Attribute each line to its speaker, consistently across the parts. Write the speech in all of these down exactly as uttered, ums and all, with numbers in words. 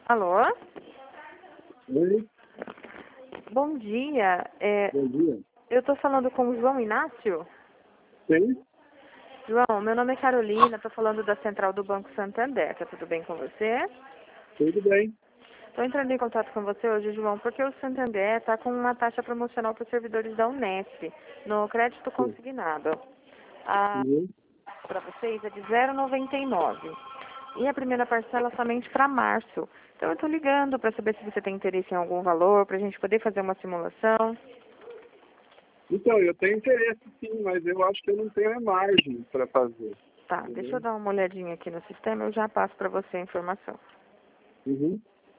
Speaker 1: Alô?
Speaker 2: Oi,
Speaker 1: Bom dia. É,
Speaker 2: bom dia.
Speaker 1: eu estou falando com o João Inácio.
Speaker 2: Sim,
Speaker 1: João, meu nome é Carolina, estou falando da Central do Banco Santander. Tá tudo bem com você?
Speaker 2: tudo bem.
Speaker 1: Estou entrando em contato com você hoje, João, porque o Santander está com uma taxa promocional para os servidores da Unesp, no crédito
Speaker 2: Sim.
Speaker 1: consignado. A
Speaker 2: Uhum.
Speaker 1: para vocês é de zero vírgula noventa e nove. E a primeira parcela somente para março. Então eu estou ligando para saber se você tem interesse em algum valor, para a gente poder fazer uma simulação.
Speaker 2: Então, eu tenho interesse sim, mas eu acho que eu não tenho a margem para fazer.
Speaker 1: Tá,
Speaker 2: Entendeu?
Speaker 1: deixa eu dar uma olhadinha aqui no sistema, eu já passo para você a informação.
Speaker 2: Uhum.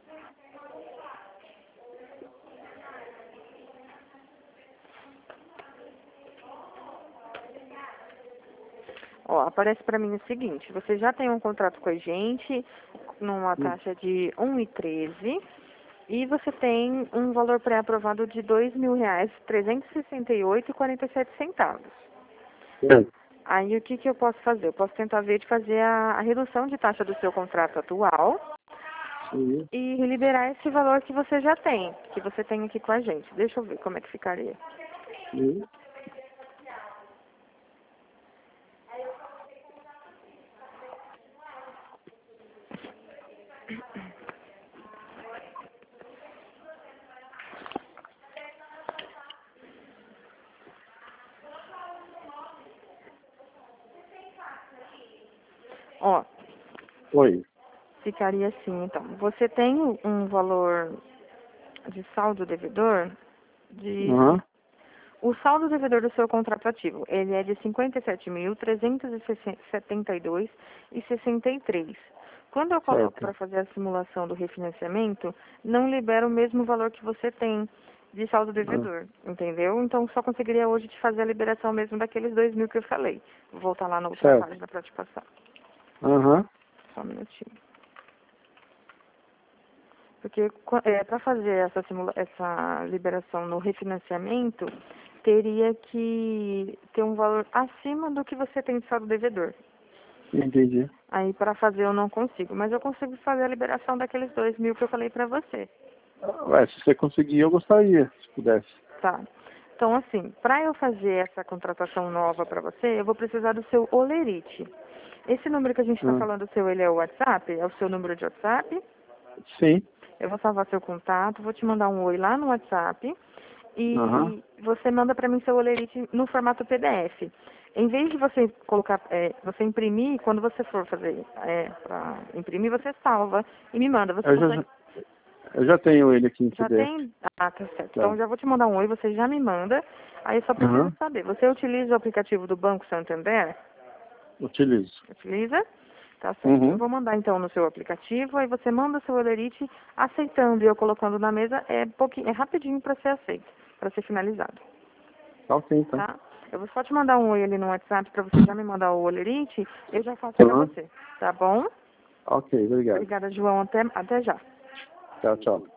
Speaker 1: Ó, aparece para mim o seguinte, você já tem um contrato com a gente, numa
Speaker 2: Uhum.
Speaker 1: taxa de um e treze, e você tem um valor pré-aprovado de dois mil reais, trezentos e sessenta e oito e quarenta e sete centavos.
Speaker 2: É.
Speaker 1: Aí o que, que eu posso fazer? Eu posso tentar ver de fazer a, a redução de taxa do seu contrato atual
Speaker 2: Uhum.
Speaker 1: e liberar esse valor que você já tem, que você tem aqui com a gente. Deixa eu ver como é que ficaria.
Speaker 2: Uhum.
Speaker 1: Ó,
Speaker 2: Oi.
Speaker 1: ficaria assim, então. Você tem um valor de saldo devedor de...
Speaker 2: Uhum.
Speaker 1: O saldo devedor do seu contrato ativo, ele é de cinquenta e sete mil, trezentos e setenta e dois e sessenta e três. Quando eu coloco
Speaker 2: Certo.
Speaker 1: para fazer a simulação do refinanciamento, não libera o mesmo valor que você tem de saldo
Speaker 2: Uhum.
Speaker 1: devedor, entendeu? Então só conseguiria hoje te fazer a liberação mesmo daqueles dois mil que eu falei. Vou voltar lá na outra
Speaker 2: Certo.
Speaker 1: página para te passar.
Speaker 2: Uhum.
Speaker 1: Só um minutinho. Porque para fazer essa, simula essa liberação no refinanciamento, teria que ter um valor acima do que você tem de saldo devedor.
Speaker 2: Entendi.
Speaker 1: Aí para fazer eu não consigo, mas eu consigo fazer a liberação daqueles dois mil que eu falei para você.
Speaker 2: Ué, se você conseguir, eu gostaria, se pudesse.
Speaker 1: Tá. Então assim, para eu fazer essa contratação nova para você, eu vou precisar do seu olerite. Esse número que a gente está
Speaker 2: Uhum.
Speaker 1: falando seu, ele é o WhatsApp? É o seu número de WhatsApp?
Speaker 2: Sim.
Speaker 1: Eu vou salvar seu contato, vou te mandar um oi lá no WhatsApp
Speaker 2: Uhum.
Speaker 1: e você manda para mim seu olerite no formato P D F. Em vez de você colocar, é, você imprimir, quando você for fazer é, para imprimir, você salva e me manda. Você
Speaker 2: Eu
Speaker 1: consegue?
Speaker 2: já, eu já tenho ele aqui em
Speaker 1: Já
Speaker 2: P D F.
Speaker 1: tem? Ah, tá certo. Então
Speaker 2: Tá.
Speaker 1: eu já vou te mandar um oi, você já me manda. Aí eu só preciso
Speaker 2: Uhum.
Speaker 1: saber, você utiliza o aplicativo do Banco Santander?
Speaker 2: Utilizo.
Speaker 1: Utiliza? Tá certo. Eu
Speaker 2: Uhum.
Speaker 1: vou mandar então no seu aplicativo, aí você manda o seu olerite aceitando e eu colocando na mesa, é pouquinho, é rapidinho para ser aceito, para ser finalizado,
Speaker 2: Tá ok, então.
Speaker 1: tá? Eu vou só te mandar um oi ali no WhatsApp para você já me mandar o olerite, eu já faço para
Speaker 2: Uhum.
Speaker 1: você, tá bom?
Speaker 2: Ok, obrigado.
Speaker 1: Obrigada, João, até, até já.
Speaker 2: Tchau, tchau.